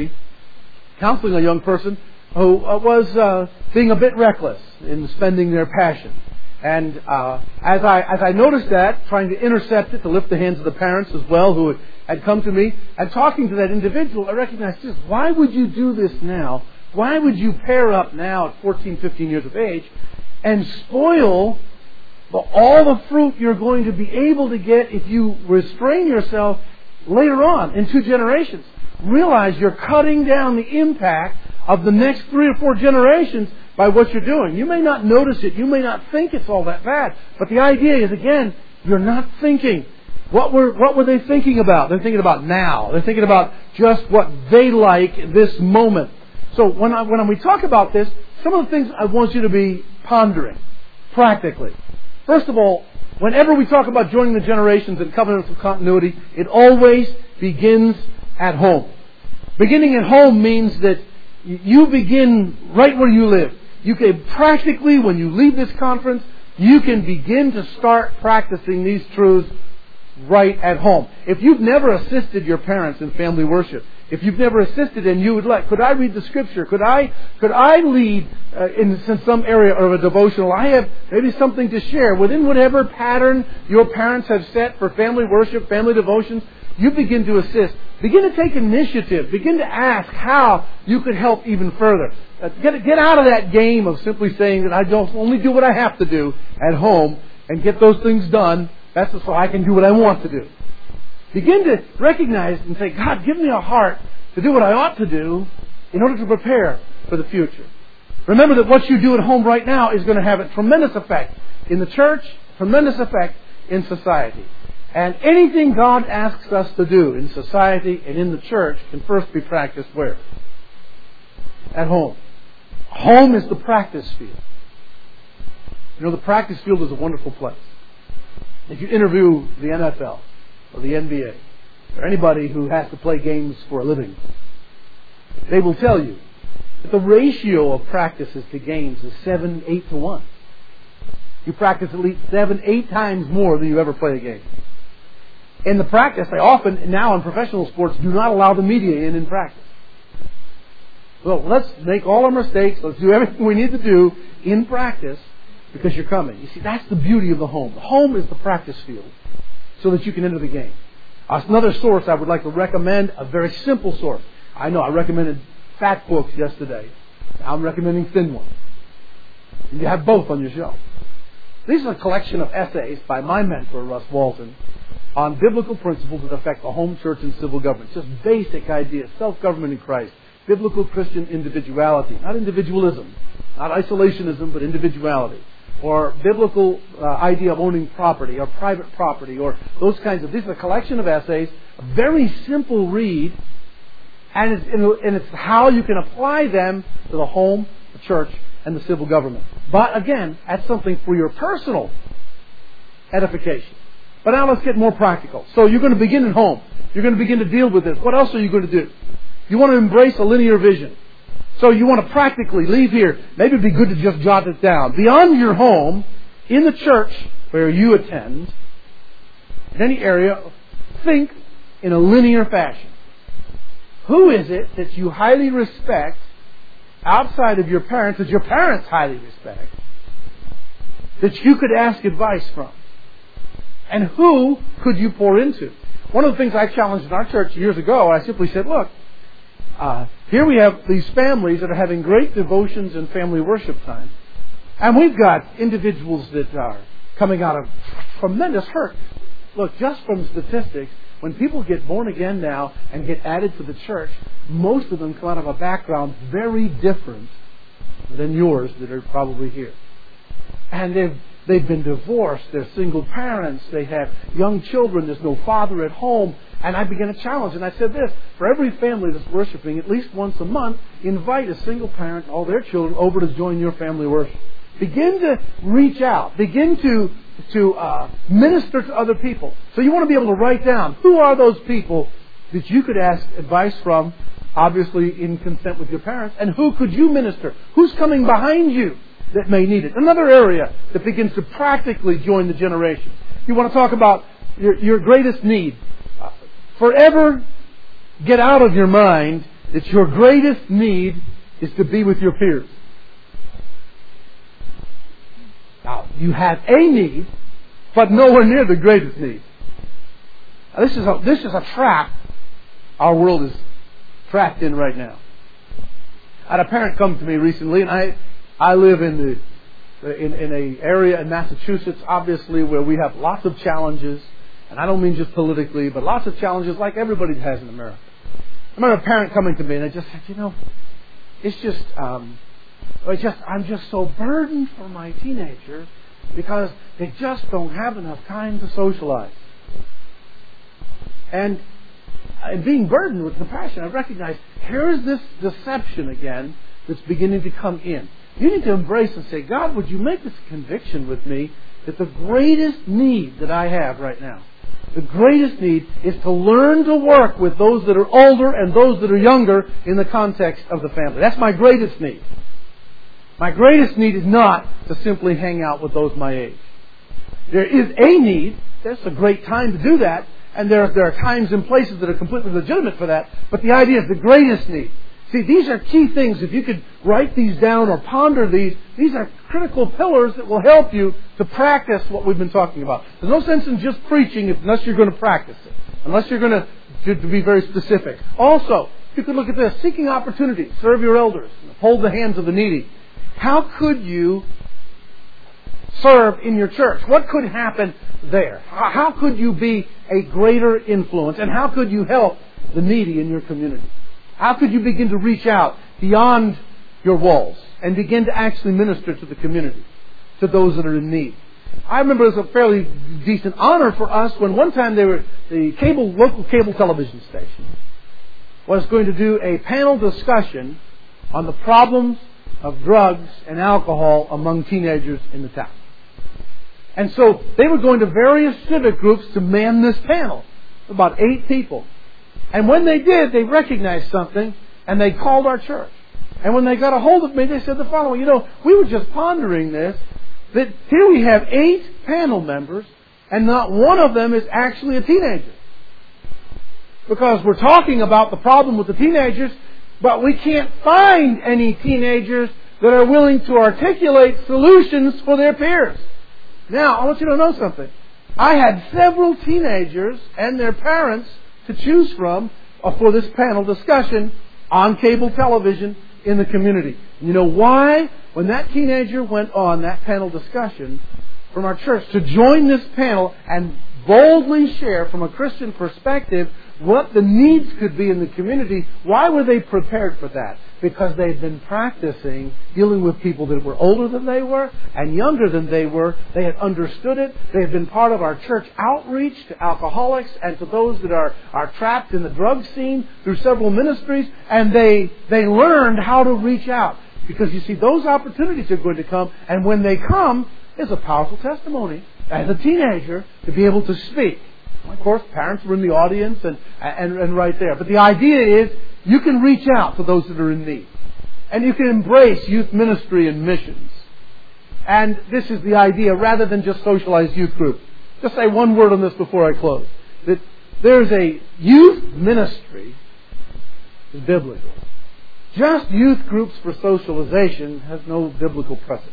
a young person who was being a bit reckless in spending their passion. And as I noticed that, trying to intercept it, to lift the hands of the parents as well who had come to me, and talking to that individual, I recognized this. Why would you do this now? Why would you pair up now at 14, 15 years of age and spoil all the fruit you're going to be able to get if you restrain yourself later on in 2 generations? Realize you're cutting down the impact of the next 3 or 4 generations by what you're doing. You may not notice it. You may not think it's all that bad. But the idea is, again, you're not thinking. What were they thinking about? They're thinking about now. They're thinking about just what they like this moment. So when we talk about this, some of the things I want you to be pondering practically. First of all, whenever we talk about joining the generations and covenants of continuity, it always begins at home. Beginning at home means that you begin right where you live. You can practically, when you leave this conference, you can begin to start practicing these truths right at home. If you've never assisted your parents in family worship, if you've never assisted and you would like, could I read the Scripture? Could I lead in some area of a devotional? I have maybe something to share within whatever pattern your parents have set for family worship, family devotions. You begin to assist. Begin to take initiative. Begin to ask how you could help even further. Get out of that game of simply saying that I don't only do what I have to do at home and get those things done. That's so I can do what I want to do. Begin to recognize and say, God, give me a heart to do what I ought to do in order to prepare for the future. Remember that what you do at home right now is going to have a tremendous effect in the church, tremendous effect in society. And anything God asks us to do in society and in the church can first be practiced where? At home. Home is the practice field. You know, the practice field is a wonderful place. If you interview the NFL or the NBA or anybody who has to play games for a living, they will tell you that the ratio of practices to games is 7-8 to 1. You practice at least 7-8 times more than you ever play a game. In the practice, they often, now in professional sports, do not allow the media in practice. Well, let's make all our mistakes. Let's do everything we need to do in practice because you're coming. You see, that's the beauty of the home. The home is the practice field so that you can enter the game. Another source I would like to recommend, a very simple source. I know I recommended fat books yesterday. I'm recommending thin ones. You have both on your shelf. This is a collection of essays by my mentor, Russ Walton, on biblical principles that affect the home church and civil government. Just basic ideas. Self-government in Christ. Biblical Christian individuality. Not individualism. Not isolationism, but individuality. Or biblical idea of owning property or private property or those kinds of... This is a collection of essays. A very simple read. And it's how you can apply them to the home, the church, and the civil government. But again, that's something for your personal edification. But now let's get more practical. So you're going to begin at home. You're going to begin to deal with this. What else are you going to do? You want to embrace a linear vision. So you want to practically leave here. Maybe it'd be good to just jot it down. Beyond your home, in the church where you attend, in any area, think in a linear fashion. Who is it that you highly respect outside of your parents, that your parents highly respect, that you could ask advice from? And who could you pour into? One of the things I challenged in our church years ago, I simply said, look, here we have these families that are having great devotions and family worship time. And we've got individuals that are coming out of tremendous hurt. Look, just from statistics, when people get born again now and get added to the church, most of them come out of a background very different than yours that are probably here. And they've been divorced, they're single parents, they have young children, there's no father at home. And I began a challenge, and I said this: for every family that's worshiping, at least once a month, invite a single parent and all their children over to join your family worship. Begin to reach out. Begin to minister to other people. So you want to be able to write down, who are those people that you could ask advice from, obviously in consent with your parents, and who could you minister? Who's coming behind you that may need it? Another area that begins to practically join the generation. You want to talk about your greatest need. Forever get out of your mind that your greatest need is to be with your peers. Now, you have a need, but nowhere near the greatest need. Now, this is a trap our world is trapped in right now. I had a parent come to me recently, and I live in an area in Massachusetts, obviously, where we have lots of challenges. And I don't mean just politically, but lots of challenges like everybody has in America. I remember a parent coming to me and they just said, I'm just so burdened for my teenager because they just don't have enough time to socialize. And being burdened with compassion, I recognize here's this deception again that's beginning to come in. You need to embrace and say, God, would you make this conviction with me that the greatest need that I have right now, the greatest need is to learn to work with those that are older and those that are younger in the context of the family. That's my greatest need. My greatest need is not to simply hang out with those my age. there is a need. That's a great time to do that. And there are times and places that are completely legitimate for that. But the idea is the greatest need. See, these are key things. If you could write these down or ponder these are critical pillars that will help you to practice what we've been talking about. There's no sense in just preaching unless you're going to practice it. Unless you're going to be very specific. Also, you could look at this. Seeking opportunities. Serve your elders. Hold the hands of the needy. How could you serve in your church? What could happen there? How could you be a greater influence? And how could you help the needy in your community? How could you begin to reach out beyond your walls and begin to actually minister to the community, to those that are in need? I remember it was a fairly decent honor for us when one time the local cable television station was going to do a panel discussion on the problems of drugs and alcohol among teenagers in the town. And so they were going to various civic groups to man this panel. About 8 people. And when they did, they recognized something and they called our church. And when they got a hold of me, they said the following, we were just pondering this, that here we have 8 panel members and not one of them is actually a teenager. Because we're talking about the problem with the teenagers, but we can't find any teenagers that are willing to articulate solutions for their peers. Now, I want you to know something. I had several teenagers and their parents to choose from for this panel discussion on cable television in the community. You know why? When that teenager went on that panel discussion from our church to join this panel and boldly share from a Christian perspective what the needs could be in the community, why were they prepared for that? Because they'd been practicing dealing with people that were older than they were and younger than they were. They had understood it. They had been part of our church outreach to alcoholics and to those that are trapped in the drug scene through several ministries. And they learned how to reach out. Because you see, those opportunities are going to come. And when they come, there's a powerful testimony as a teenager to be able to speak. Of course, parents were in the audience and right there. But the idea is you can reach out to those that are in need. And you can embrace youth ministry and missions. And this is the idea rather than just socialized youth groups. Just say one word on this before I close. That there's a youth ministry is biblical. Just youth groups for socialization has no biblical precedent.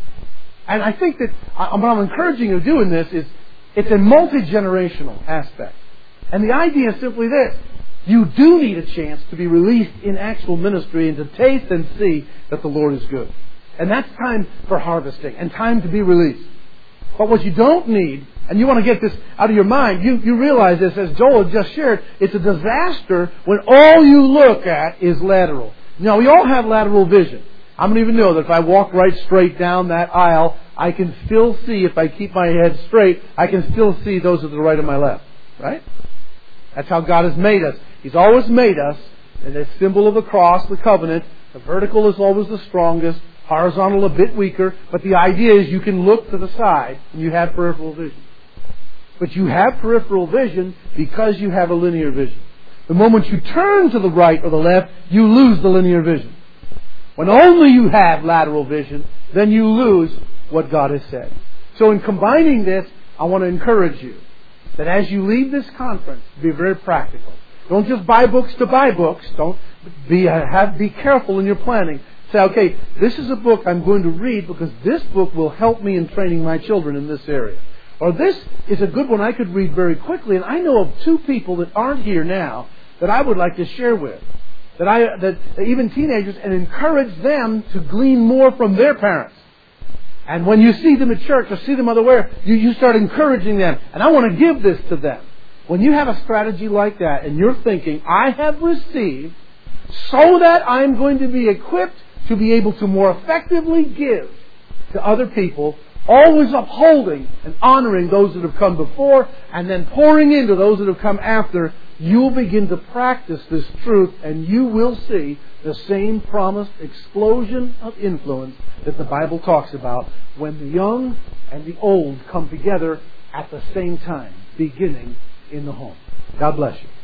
And I think that what I'm encouraging you to do in this is it's a multi-generational aspect. And the idea is simply this. You do need a chance to be released in actual ministry and to taste and see that the Lord is good. And that's time for harvesting and time to be released. But what you don't need, and you want to get this out of your mind, you realize this, as Joel had just shared, it's a disaster when all you look at is lateral. Now, we all have lateral vision. I don't even know that if I walk right straight down that aisle, I can still see, if I keep my head straight, I can still see those to the right and my left. Right? That's how God has made us. He's always made us, and the symbol of the cross, the covenant, the vertical is always the strongest, horizontal a bit weaker, but the idea is you can look to the side and you have peripheral vision. But you have peripheral vision because you have a linear vision. The moment you turn to the right or the left, you lose the linear vision. When only you have lateral vision, then you lose what God has said. So in combining this, I want to encourage you that as you leave this conference, be very practical. Don't just buy books to buy books. Don't be careful in your planning. Say, okay, this is a book I'm going to read because this book will help me in training my children in this area. Or this is a good one I could read very quickly, and I know of 2 people that aren't here now that I would like to share with. That even teenagers, and encourage them to glean more from their parents. And when you see them at church or see them otherwhere, you start encouraging them. And I want to give this to them. When you have a strategy like that and you're thinking, I have received so that I'm going to be equipped to be able to more effectively give to other people, always upholding and honoring those that have come before and then pouring into those that have come after, you'll begin to practice this truth and you will see the same promised explosion of influence that the Bible talks about when the young and the old come together at the same time, beginning in the home. God bless you.